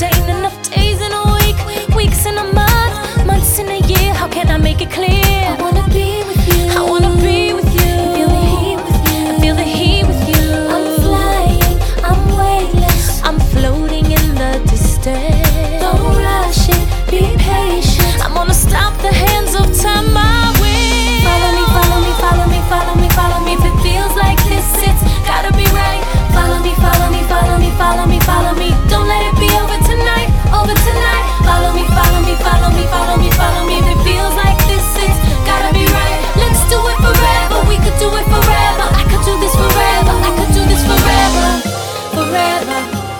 There ain't enough days in a week, weeks in a month, months in a year. How can I make it clear? I wanna be with you. I wanna be with you. Feel the heat with you. I feel the heat with you. I'm flying, I'm weightless. I'm floating in the distance. Don't rush it, be patient. I'm gonna stop the hands of time my way. Follow me, follow me, follow me, follow me, follow me. If it feels like this, it's gotta be right. Follow me, follow me, follow me, follow me, follow me. Don't let it be over tonight, over tonight. Follow me, follow me, follow me, follow me, follow me. If it feels like this, it's gotta be right. Let's do it forever, we could do it forever. I could do this forever, I could do this forever. Forever,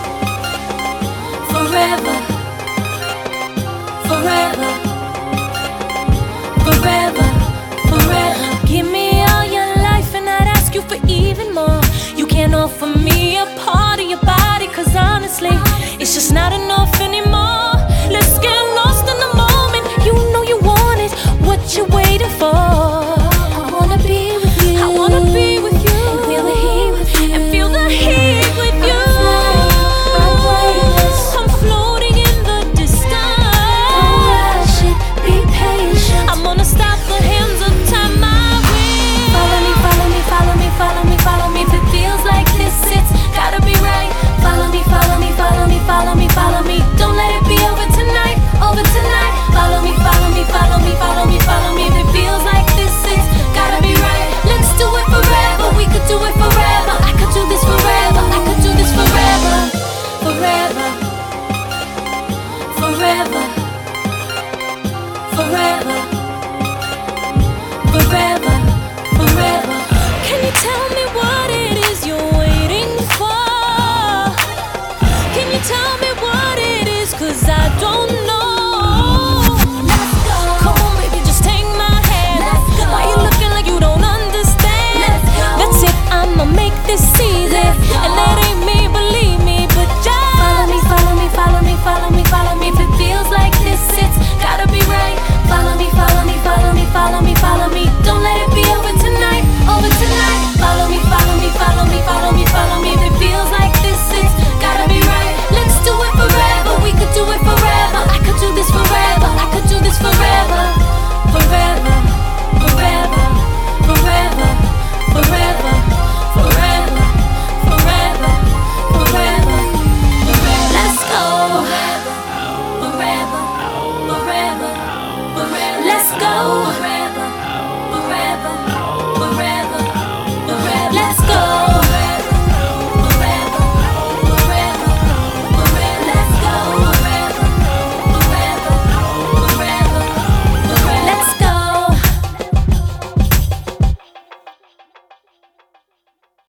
forever, forever, forever, forever. Give me all your life and I'd ask you for even more. You can't offer me a part of your body, cause honestly, it's just not enough anymore. Let's get lost in the moment. You know you want it, what you waiting for? I wanna be with you. I wanna be with you. And feel the heat with you. And feel the heat with you. I'm flying, I'm weightless. I'm floating in the distance. Don't rush it, be patient. I'm gonna stop the hands of time my way. Follow me, follow me, follow me, follow me, follow me. If it feels like this, it's gotta be right. Follow me, follow me, follow me, follow me, follow me. Don't let it be over tonight, over tonight. Follow me, follow me, follow me, follow me, follow me. If it feels like this, it's gotta be right. Let's do it forever, we could do it forever. I could do this forever, I could do this forever. Forever, forever, forever, forever, forever. Can you tell me what it is you're waiting for? Can you tell me what it is? Cause I don't know. Let's go. Come on, baby, just take my hand. Let's go. Why you looking like you don't understand? Let's go. That's it, I'ma make this easy. Let's go. And that ain't me, believe me, but just Follow me, follow me, follow me, follow me, follow me. If it feels like this, it's gotta be right. Follow me, follow me, follow me, follow me, follow me. Don't let it be over tonight, over tonight. Follow me, follow me, follow me, follow me, follow me. If it feels like this, it's gotta be right. Let's do it forever, we could do it forever. I could do this forever, I could do this forever. Forever, forever, forever, forever, forever, forever, forever, forever. Let's go. Forever, forever, forever. Let's go.